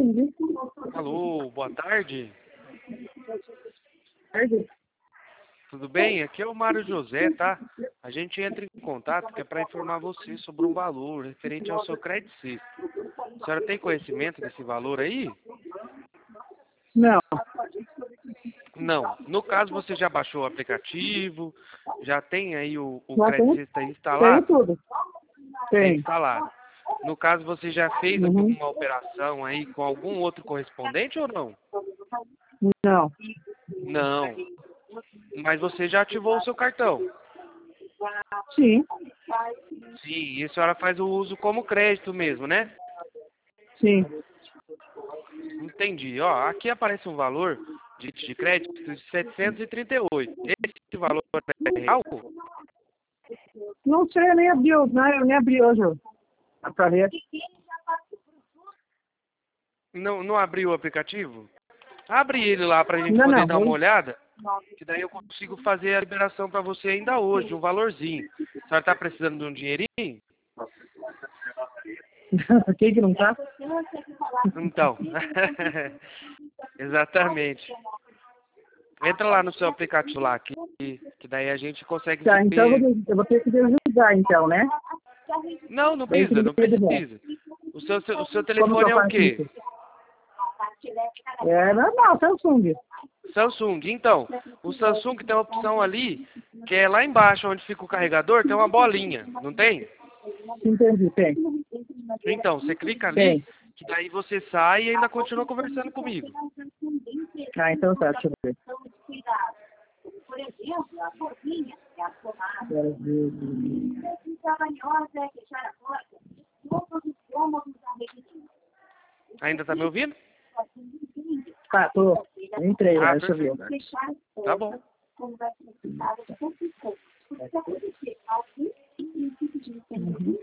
atendi. Alô, boa tarde. Tarde. Tudo bem? Aqui é o Mário José, tá? A gente entra em contato que é para informar você sobre um valor referente ao seu crédito sexto. A senhora tem conhecimento desse valor aí? Não, Não. No caso, você já baixou o aplicativo, já tem aí o já crédito tenho, sexto aí tenho instalado? tudo. Tem Tem. instalado. No caso, você já fez Uhum. alguma operação aí com algum outro correspondente ou não? Não. Não. Mas você já ativou o seu cartão? Sim, Sim, e a senhora faz o uso como crédito mesmo, né? sim. Entendi. Ó, aqui aparece um valor de crédito de 738. Esse valor é real? Não sei, eu nem abri, eu nem abri hoje pra ver. Não, não abriu o aplicativo? Abre ele lá pra gente Ainda poder não. dar uma olhada, que daí eu consigo fazer a liberação pra você ainda hoje, um valorzinho. A senhora tá precisando de um dinheirinho? Quem que não tá? Então, exatamente. Entra lá no seu aplicativo lá, que daí a gente consegue Tá, então ver. eu vou ter que desligar então, né? Não, não Daí que precisa, não liga de novo. precisa. O seu Como que telefone eu é o faço quê? isso? É normal, Samsung. Samsung. Então, o Samsung tem uma opção ali, que é lá embaixo onde fica o carregador, tem uma bolinha, não tem? Entendi, tem. Então, você clica ali, Tem. que daí você sai e ainda continua conversando comigo. Ah, então tá, deixa eu ver. Quero ver. Ainda tá me ouvindo? Tá, tô. Entrei lá, Ah, deixa eu ver. perfeito. Tá bom. Uhum.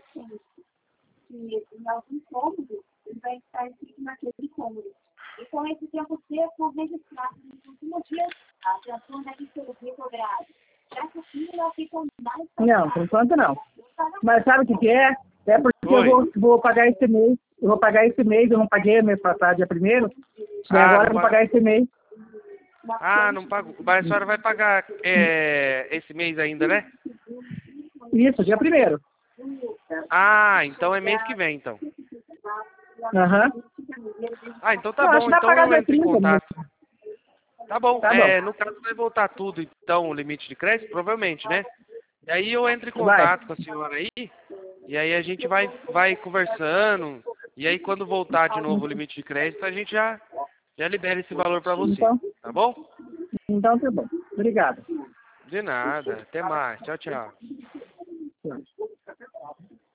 Não, por enquanto não. Mas sabe o que que é? É porque eu Oi. vou pagar esse mês. Eu vou pagar esse mês, eu não paguei mês passado, dia primeiro. E Ah, agora não eu vou paga. pagar esse mês. Ah, não pago. Mas a senhora vai pagar esse mês ainda, né? Isso, dia primeiro. Ah, então é mês que vem, então. Aham. Ah, então tá Eu acho bom. que vai Então pagar eu dia entro em 30 mesmo. contato. Tá bom. Tá bom. No caso vai voltar tudo, então, o limite de crédito, provavelmente, né? E aí eu entro em Vai. contato com a senhora aí, e aí a gente vai conversando, e aí quando voltar de novo o limite de crédito, a gente já libera esse valor pra você, Então, tá bom? então tá bom. Obrigado. De nada. Até mais. Tchau, tchau. Tchau.